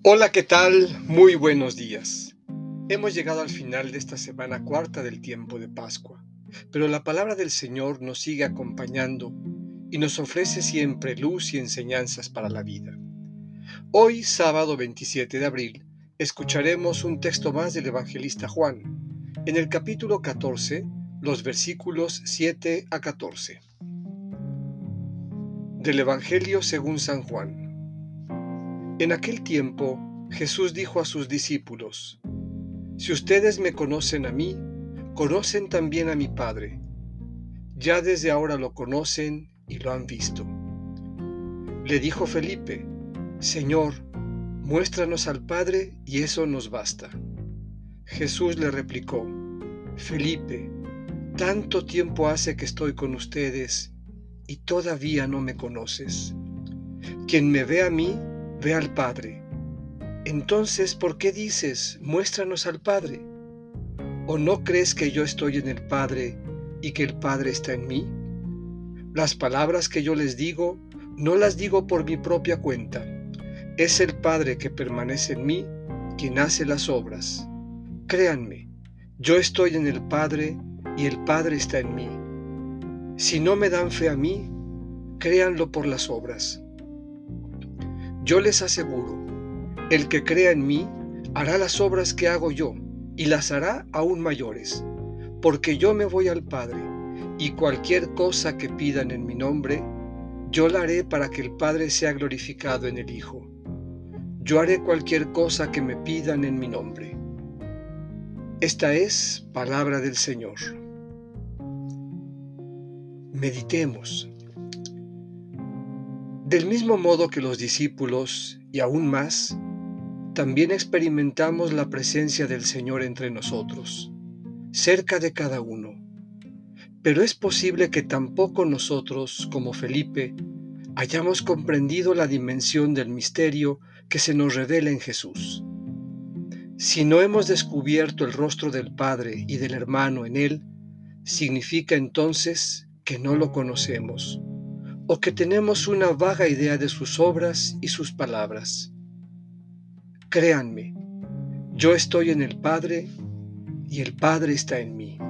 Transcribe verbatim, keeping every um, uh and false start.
Hola, ¿qué tal? Muy buenos días. Hemos llegado al final de esta semana cuarta del tiempo de Pascua, pero la palabra del Señor nos sigue acompañando y nos ofrece siempre luz y enseñanzas para la vida. Hoy, sábado veintisiete de abril, escucharemos un texto más del evangelista Juan, en el capítulo catorce, los versículos siete a catorce. Del Evangelio según San Juan. En aquel tiempo, Jesús dijo a sus discípulos: Si ustedes me conocen a mí, conocen también a mi Padre. Ya desde ahora lo conocen y lo han visto. Le dijo Felipe: Señor, muéstranos al Padre y eso nos basta. Jesús le replicó: Felipe, tanto tiempo hace que estoy con ustedes y todavía no me conoces. Quien me ve a mí, ve al Padre. Entonces, ¿por qué dices, muéstranos al Padre? ¿O no crees que yo estoy en el Padre y que el Padre está en mí? Las palabras que yo les digo, no las digo por mi propia cuenta. Es el Padre que permanece en mí quien hace las obras. Créanme, yo estoy en el Padre y el Padre está en mí. Si no me dan fe a mí, créanlo por las obras. Yo les aseguro, el que crea en mí hará las obras que hago yo, y las hará aún mayores, porque yo me voy al Padre, y cualquier cosa que pidan en mi nombre, yo la haré para que el Padre sea glorificado en el Hijo. Yo haré cualquier cosa que me pidan en mi nombre. Esta es palabra del Señor. Meditemos. Del mismo modo que los discípulos, y aún más, también experimentamos la presencia del Señor entre nosotros, cerca de cada uno. Pero es posible que tampoco nosotros, como Felipe, hayamos comprendido la dimensión del misterio que se nos revela en Jesús. Si no hemos descubierto el rostro del Padre y del hermano en Él, significa entonces que no lo conocemos, o que tenemos una vaga idea de sus obras y sus palabras. Créanme, yo estoy en el Padre y el Padre está en mí.